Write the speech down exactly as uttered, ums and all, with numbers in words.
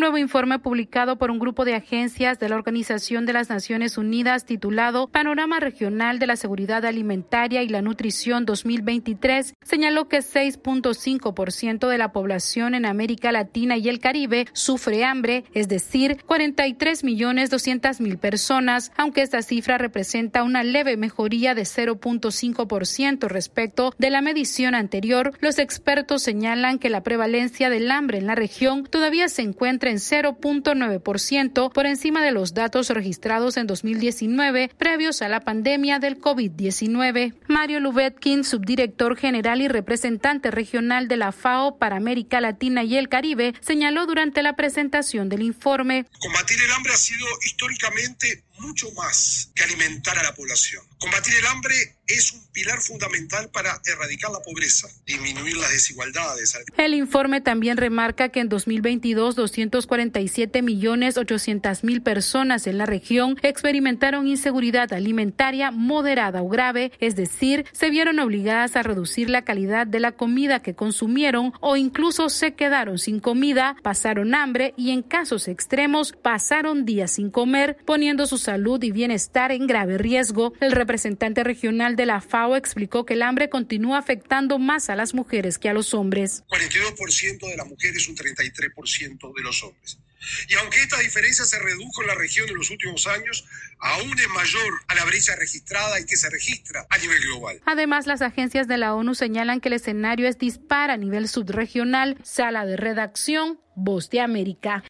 nuevo informe publicado por un grupo de agencias de la Organización de las Naciones Unidas titulado Panorama Regional de la Seguridad Alimentaria y la Nutrición dos mil veintitrés señaló que seis punto cinco por ciento de la población en América Latina y el Caribe sufre hambre, es decir, cuarenta y tres millones doscientas mil personas, aunque esta cifra representa una leve mejoría de cero punto cinco por ciento respecto de la medición anterior. Los expertos señalan que la prevalencia del hambre en la región todavía se encuentra en cero punto nueve por ciento por encima de los datos registrados en dos mil diecinueve previos a la pandemia del COVID diecinueve. Mario Lubetkin, subdirector general y representante regional de la FAO para América Latina y el Caribe, señaló durante la presentación del informe: combatir el hambre ha sido históricamente mucho más que alimentar a la población. Combatir el hambre es un pilar fundamental para erradicar la pobreza, disminuir las desigualdades. El informe también remarca que en dos mil veintidós, doscientos cuarenta y siete millones ochocientas mil personas en la región experimentaron inseguridad alimentaria moderada o grave, es decir, se vieron obligadas a reducir la calidad de la comida que consumieron o incluso se quedaron sin comida, pasaron hambre y en casos extremos pasaron días sin comer, poniendo su salud y bienestar en grave riesgo. El representante regional de la FAO explicó que el hambre continúa afectando más a las mujeres que a los hombres. cuarenta y dos por ciento de las mujeres, un treinta y tres por ciento de los hombres. Y aunque esta diferencia se redujo en la región en los últimos años, aún es mayor a la brecha registrada y que se registra a nivel global. Además, las agencias de la ONU señalan que el escenario es dispar a nivel subregional. Sala de redacción, Voz de América.